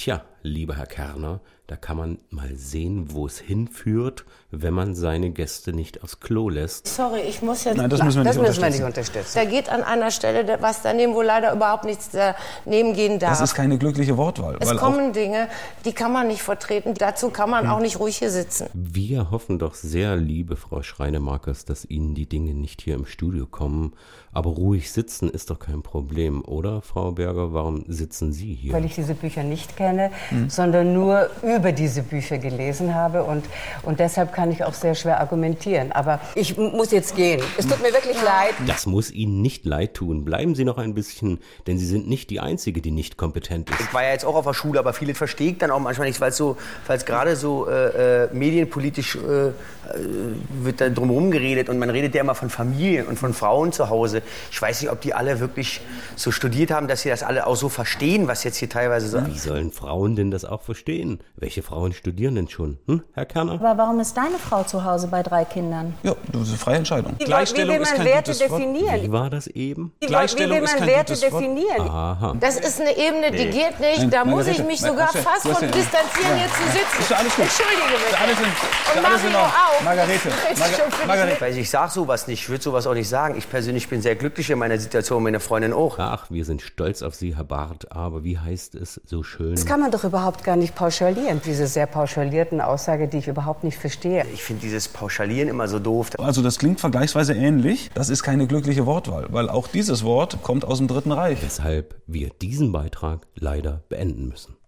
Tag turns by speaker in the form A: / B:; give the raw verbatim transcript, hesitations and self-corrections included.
A: Tja, lieber Herr Kerner, da kann man mal sehen, wo es hinführt, wenn man seine Gäste nicht aufs Klo lässt.
B: Sorry, ich muss jetzt...
C: Nein, das müssen wir nicht,
B: das müssen wir
C: unterstützen.
B: nicht unterstützen. Da geht an einer Stelle was daneben, wo leider überhaupt nichts daneben gehen darf.
C: Das ist keine glückliche Wortwahl.
B: Es
C: weil
B: kommen Dinge, die kann man nicht vertreten. Dazu kann man hm. auch nicht ruhig hier sitzen.
A: Wir hoffen doch sehr, liebe Frau Schreinemakers, dass Ihnen die Dinge nicht hier im Studio kommen. Aber ruhig sitzen ist doch kein Problem, oder, Frau Berger? Warum sitzen Sie hier?
D: Weil ich diese Bücher nicht kenne, hm. sondern nur über diese Bücher gelesen habe. Und, und deshalb kann ich auch sehr schwer argumentieren. Aber ich muss jetzt gehen. Es tut mir wirklich leid.
A: Das muss Ihnen nicht leid tun. Bleiben Sie noch ein bisschen, denn Sie sind nicht die Einzige, die nicht kompetent ist.
E: Ich war ja jetzt auch auf der Schule, aber vieles verstehe ich dann auch manchmal nicht, weil es so, weil es gerade so äh, äh, medienpolitisch äh, wird da drumherum geredet und man redet ja immer von Familien und von Frauen zu Hause. Ich weiß nicht, ob die alle wirklich so studiert haben, dass sie das alle auch so verstehen, was jetzt hier teilweise so...
A: Wie sollen Frauen denn das auch verstehen? Welche Frauen studieren denn schon, hm, Herr Kerner?
F: Aber warum ist deine Frau zu Hause bei drei Kindern?
C: Ja, das ist eine freie Entscheidung.
D: Wie,
C: Gleichstellung
D: wie will man
C: ist kein
D: Werte
C: gutes Wort.
D: definieren?
A: Wie war das eben?
D: Wie,
C: Gleichstellung
D: wie will
C: ist
D: man
C: kein
D: Werte
C: gutes Wort.
D: definieren?
A: Aha.
B: Das ist eine Ebene, die
E: Nee.
B: geht nicht.
C: Nein,
B: Da muss
C: Margarete,
B: ich mich
C: nein,
B: sogar
C: du hast ja-
B: fast
C: du hast
B: von
C: ja-
B: distanzieren,
C: ja.
B: hier zu sitzen.
C: Ist ja alles gut.
B: Entschuldige bitte.
C: Ist alles in, ist
B: Und
C: alles in
B: Mario
C: Ordnung.
B: auch.
C: Margarete,
B: Ist
C: Marga
B: schon für
C: Margarete.
E: Weil ich sage sowas nicht, ich würde sowas auch nicht sagen. Ich persönlich bin sehr glücklich in meiner Situation, meine Freundin auch.
A: Ach, wir sind stolz auf Sie, Herr Barth, aber wie heißt es so schön?
D: Das kann man doch überhaupt gar nicht pauschalieren. Diese sehr pauschalierten Aussage, die ich überhaupt nicht verstehe.
E: Ich finde dieses Pauschalieren immer so doof.
C: Also das klingt vergleichsweise ähnlich. Das ist keine glückliche Wortwahl, weil auch dieses Wort kommt aus dem Dritten Reich.
A: Weshalb wir diesen Beitrag leider beenden müssen.